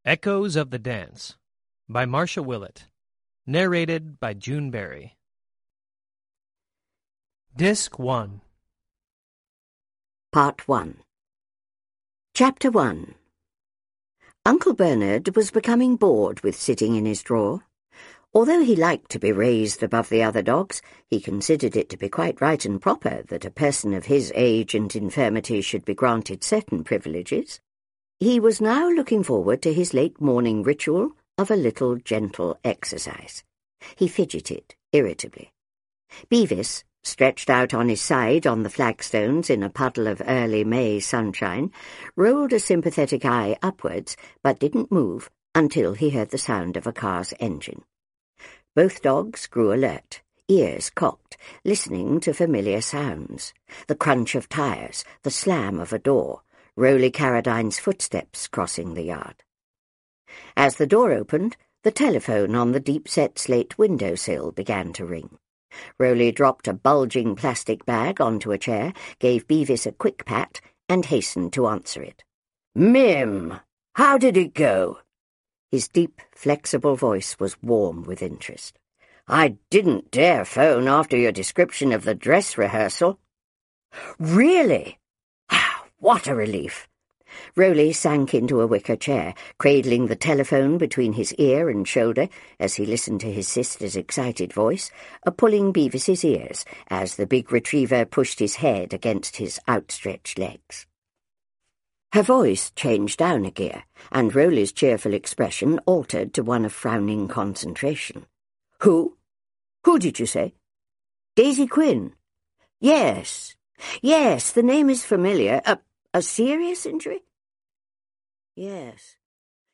Echoes of the Dance by Marcia Willett. Narrated by June Berry. Disc 1. Part 1. Chapter 1. Uncle Bernard was becoming bored with sitting in his drawer. Although he liked to be raised above the other dogs, he considered it to be quite right and proper that a person of his age and infirmity should be granted certain privileges. He was now looking forward to his late morning ritual of a little gentle exercise. He fidgeted irritably. Beavis, stretched out on his side on the flagstones in a puddle of early May sunshine, rolled a sympathetic eye upwards, but didn't move until he heard the sound of a car's engine. Both dogs grew alert, ears cocked, listening to familiar sounds. The crunch of tires, the slam of a door, Rowley Carradine's footsteps crossing the yard. As the door opened, the telephone on the deep-set slate windowsill began to ring. Rowley dropped a bulging plastic bag onto a chair, gave Beavis a quick pat, and hastened to answer it. "Mim, how did it go?" His deep, flexible voice was warm with interest. "I didn't dare phone after your description of the dress rehearsal." "Really? What a relief!" Rowley sank into a wicker chair, cradling the telephone between his ear and shoulder as he listened to his sister's excited voice, pulling Beavis's ears as the big retriever pushed his head against his outstretched legs. Her voice changed down a gear, and Rowley's cheerful expression altered to one of frowning concentration. "Who? Who did you say?" "Daisy Quinn." Yes, the name is familiar. A serious injury?" "Yes.